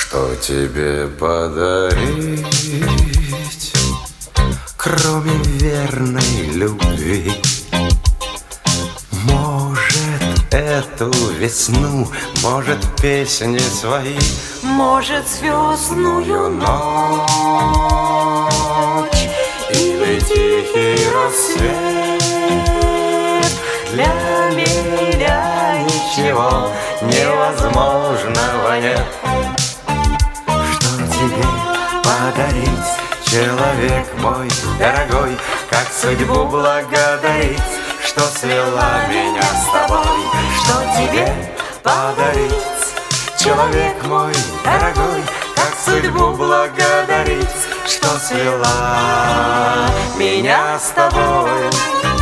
Что тебе подарить, кроме верной любви? Может, эту весну, может, песни свои, может, звездную ночь или тихий рассвет. Для меня ничего невозможного нет. Что тебе подарить, человек мой дорогой? Как судьбу благодарить, что свела меня с тобой? Что тебе подарить, человек мой дорогой? Как судьбу благодарить, что свела меня с тобой?